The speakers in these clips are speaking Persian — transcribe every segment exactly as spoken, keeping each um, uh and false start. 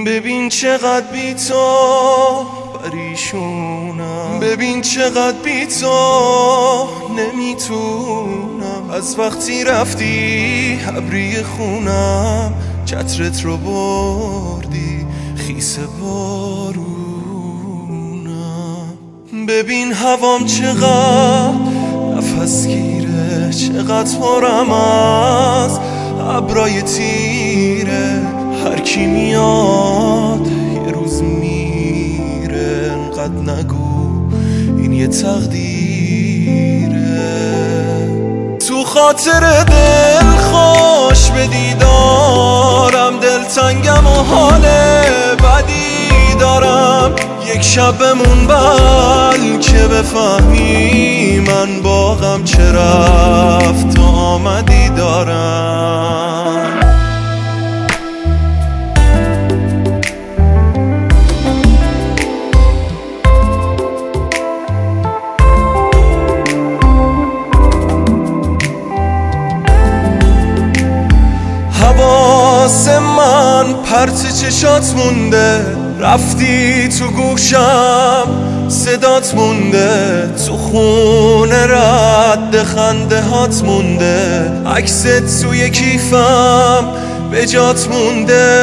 ببین چقدر بی تو پریشونم، ببین چقدر بی تو نمیتونم. از وقتی رفتی ابری خونم، چترت رو بردی خیس بارونم. ببین هوام چقدر نفس گیره، چقدر پرم از ابرای تیره. هر کی میاد یه روز میره، انقدر نگو این یه تقدیره. تو خاطر دل خوش به دیدارم، دلتنگم و حال بدی دارم. یک شب بمون بل که بفهمی من باغم چه رفت و آمدی دارم. حواس من پرت چشات مونده، رفتی تو گوشم صدات مونده. تو خونه رد خنده هات مونده، عکست توی کیفم به جات مونده.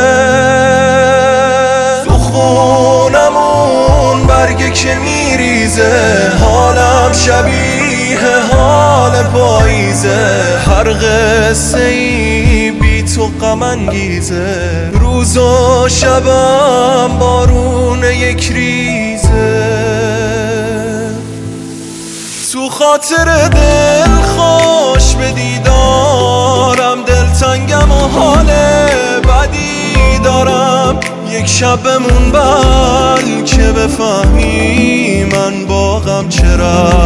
تو خونمون برگه که میریزه، حالم شبیه حال پاییزه. هر قصه ای بی تو غم انگیزه، روز و شبم بارون یک ریزه. تو خاطر دل خوش به دیدارم، دلتنگم و حال بدی دارم. یک شب بمون بل که بفهمی من باغم چرا